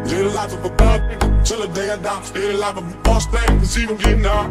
Live the life of a thug nigga till the day I die. Live the life of a boss thing, cause even getting out.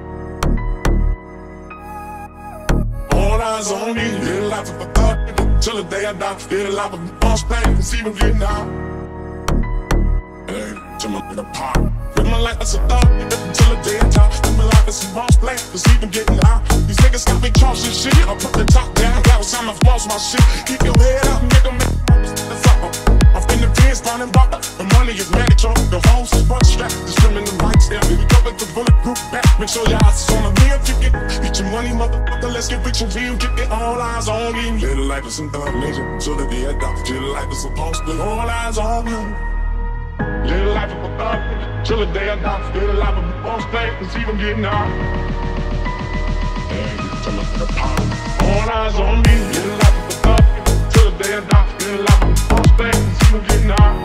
All eyes on me. Live the life of a thug nigga till the day I die. Live the life of a boss thing, cause even getting out. Hey, to my nigga pop. Live my life as a thug nigga till the day I die. Live my life as a boss thing, cause even getting out. These niggas got me crossing shit. I put the top down, that was time I floss my shit. Keep your head up, nigga, make the fuck up. I'm in the pins, running rock. The money is mandatory. The hoes is butt strapped. The string in the right step. We cover the bulletproof back. Make sure your eyes is on the real ticket. Get your money, motherfucker. Let's get rich and real. Get it. All eyes on me. Live the life of some thug nigga till the day I die. Live the life of some boss nigga. All eyes on me. Live the life of a thug nigga till the day I die. Live the life of a boss nigga. Cause even getting out. All eyes on me. Live the life of a thug nigga till the day I die. Live the life of a boss nigga. Cause even getting out.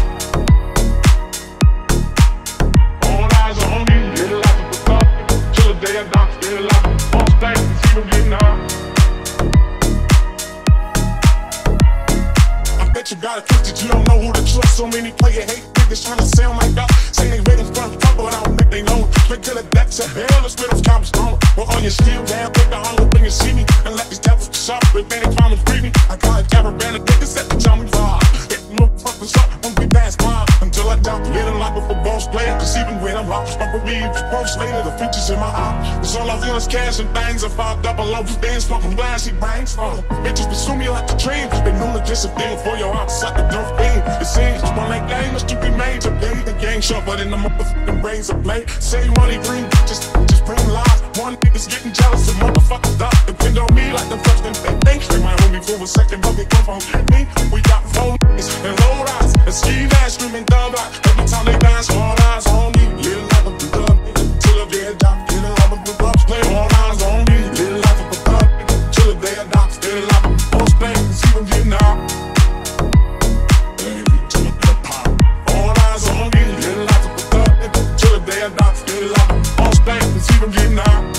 You got it twisted, you don't know who to trust. So many player hate niggas trying to sound like that. Say they ready for the trouble, but I don't think they know. Straight to the depths of hell, let's spit those comments gone. Well, on your steel down, take the hunger when you see me. And let these devils shop, if they ain't trying to free me. I got a caravan of niggas at the time we vibe. Hit them motherfuckers up when we pass by. Until I die, living life of a boss player. Cause even when I'm lost, I'm with me, post later, the features in my eye. Cause all I feel is cash and things. If I double up, you dance, fucking blast, she bangs. Bitches pursue me like a dream. They know the discipline for your eyes like a dumb thing. It seems one like game must you be made to play the game sharper than the motherfucking brains of play. Say money bring just bring lies. One nigga's getting jealous and motherfuckers die. Depend on me like the first and they think. They might hold me for a second, but they come from me. We got 4 niggas and low rise and ski ass screaming dub out. Every time they dance, all eyes on me. Little life of a dub nigga till the day I die. Little life of a dub play, all eyes on me. Little life of a dub nigga till the day I die. Little life of a boss play, cause even getting out. All eyes on me, little life of a thug nigga till the day I die. Little life of a boss play, cause even getting out.